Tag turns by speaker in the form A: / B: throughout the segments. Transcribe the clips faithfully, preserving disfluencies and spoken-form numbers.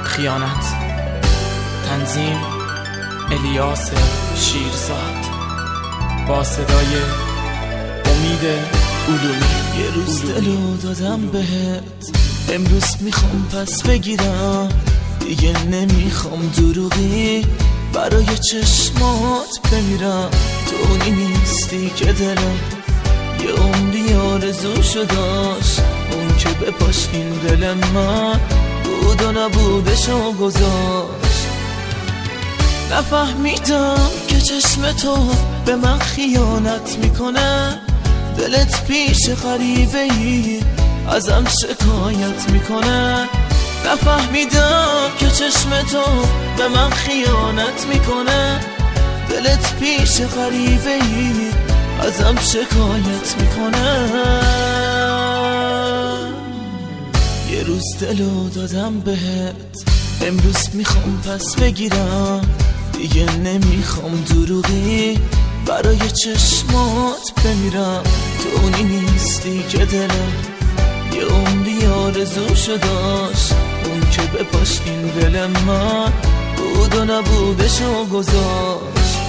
A: خیانت. تنظیم الیاس شیرزاد با صدای امید علومی.
B: یه روز دلو دادم بهت، امروز میخوام پس بگیرم، دیگه نمیخوام دروغی برای چشمات بمیرم. تو اونی نیستی که دلم یه عمری آرزوشو داشت، اون که بپاش این دل من بود و نبودشو گذاشت. نفهمیدم که چشم تو به من خیانت میکنه، دلت پیش غریبه ای ازم شکایت میکنه. نفهمیدم که چشم تو به من خیانت میکنه، دلت پیش غریبه ای ازم شکایت میکنه. یه روز دلو دادم بهت، امروز میخوام پس بگیرم، دیگه نمیخوام دروغی برای چشمات بمیرم. تو اونی نیستی که دلم یه عمری آرزوشو داشت، اون که بپاش این دل من بود و نبودشو گذاشت.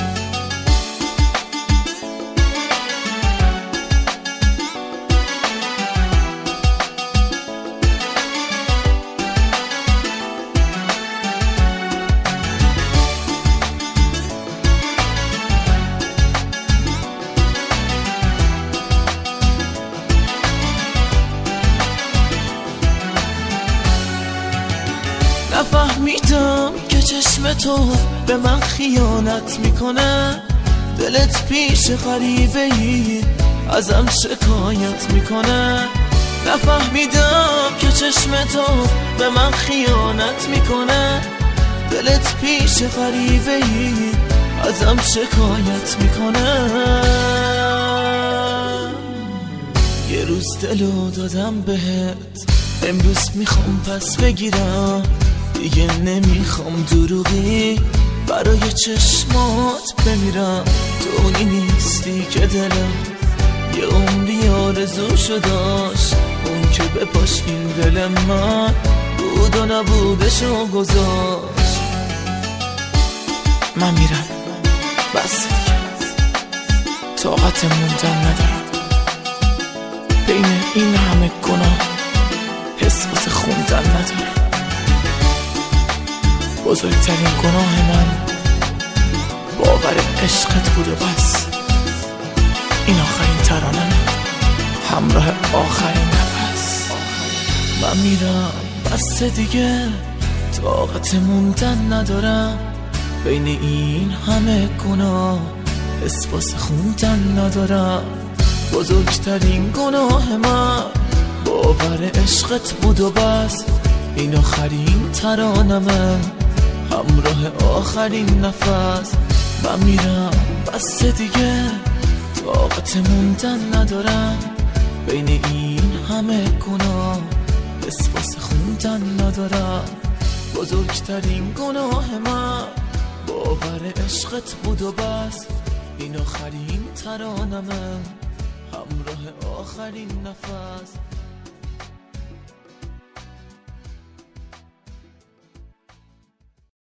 B: نفهمیدم که چشم تو به من خیانت میکنه، دلت پیش غریبه ای ازم شکایت میکنه. نفهمیدم که چشم تو به من خیانت میکنه، دلت پیش غریبه ای ازم شکایت میکنه. یه روز دلو دادم بهت، امروز میخوام پس بگیرم، دیگه نمیخوام دروغی برای چشمات بمیرم. تو اونی نیستی که دلم یه عمری آرزوشو داشت، اون که بپاش این دل من بود و نبودشو گذاشت.
A: من میرم، بس دیگه طاقت موندن ندارم، بین این همه گناه حس واسه خوندن ندارم. بزرگترین گناه من باور عشقت بود و بس. این آخرین ترانه همراه آخرین نفس.
B: من میرم، بس دیگه طاقت موندن ندارم، بین این همه گناه حس واسه خوندن ندارم. بزرگترین گناه من باور عشقت بود و بس. این آخرین ترانه همراه آخرین نفس. من میرم، بس دیگه طاقت موندن ندارم، بین این همه گناه حس واسه خوندن ندارم. بزرگترین گناه من باور عشقت بود و بس. این آخرین ترانه همراه آخرین نفس.